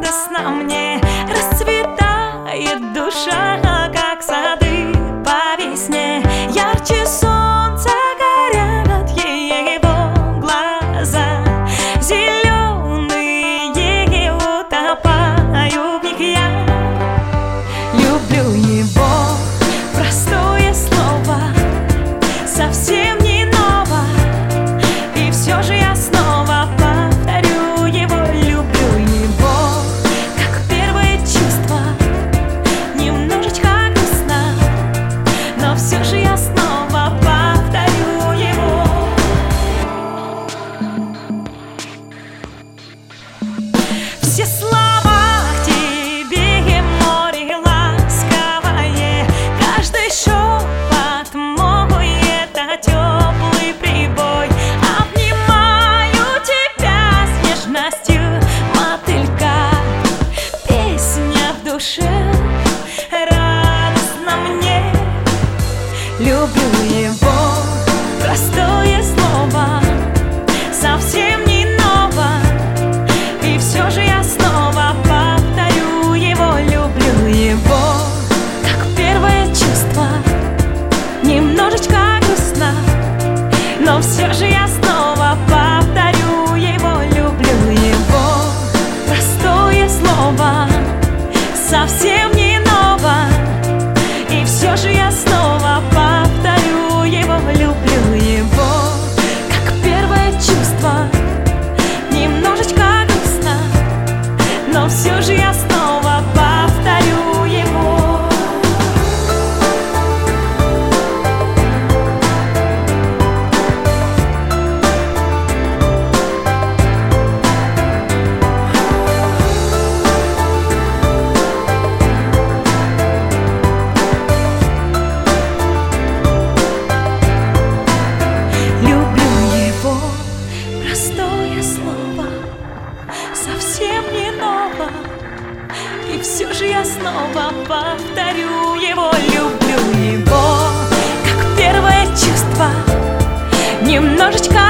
радостно мне, расцветает душа, как сады по весне. Ярче солнца горят его глаза, зеленые утопаю в них я. Люблю его, простое слово, совсем не ново, и все же я снова повторю его. Люблю его, как первое чувство, немножечко грустно, но все же я снова повторю его. Все слова к тебе, море ласковое, каждый шепот мой — это теплый прибой. Обнимаю тебя с нежностью мотылька, песня в душе радостно мне. Люблю его, простое слово, совсем не ново, и все же я снова повторю его. Люблю его, как первое чувство, немножечко грустно, но все же я снова повторю его. Люблю его, простое слово, совсем не ново, и все же я снова повторю его. Люблю его, как первое чувство, немножечко грустно, но все же я снова повторю его. Люблю его, простое слово, совсем не ново, и все же я снова повторю его. Люблю его, как первое чувство, немножечко